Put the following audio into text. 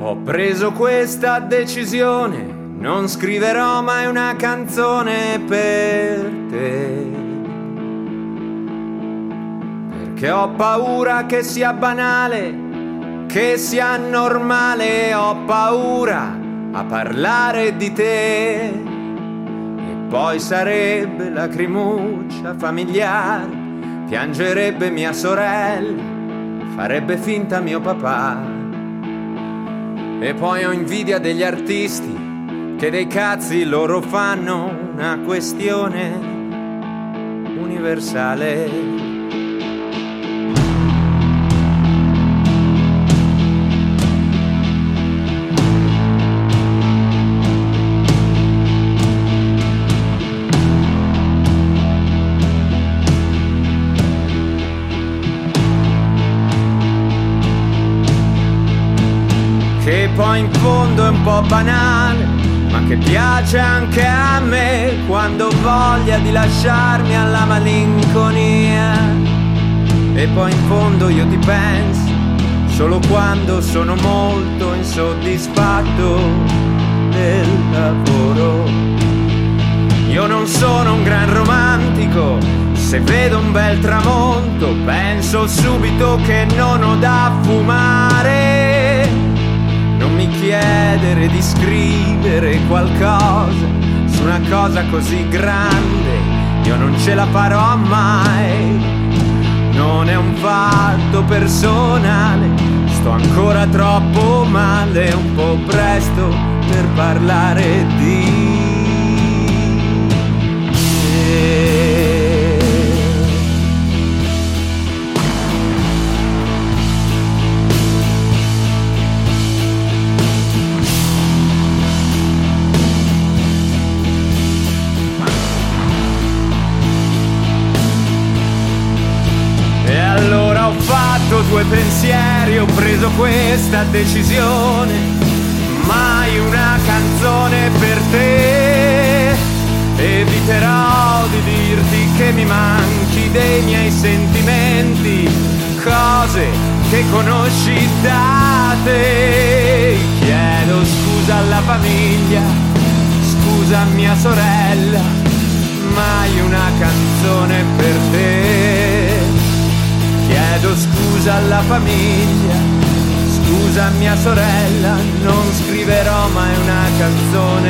Ho preso questa decisione, non scriverò mai una canzone per te, perché ho paura che sia banale, che sia normale, ho paura a parlare di te. E poi sarebbe lacrimuccia familiare, piangerebbe mia sorella, farebbe finta mio papà. E poi ho invidia degli artisti che dei cazzi loro fanno una questione universale. Che poi in fondo è un po' banale, ma che piace anche a me quando ho voglia di lasciarmi alla malinconia. E poi in fondo io ti penso solo quando sono molto insoddisfatto del lavoro. Io non sono un gran romantico, se vedo un bel tramonto penso subito che non ho da fumare. Non mi chiedere di scrivere qualcosa su una cosa così grande, io non ce la farò mai. Non è un fatto personale, sto ancora troppo male, è un po' presto per parlare di te. Allora ho fatto due pensieri, ho preso questa decisione, mai una canzone per te. Eviterò di dirti che mi manchi dei miei sentimenti, cose che conosci da te. Chiedo scusa alla famiglia, scusa a mia sorella, mai una canzone per te. Chiedo scusa alla famiglia, scusa a mia sorella, non scriverò mai una canzone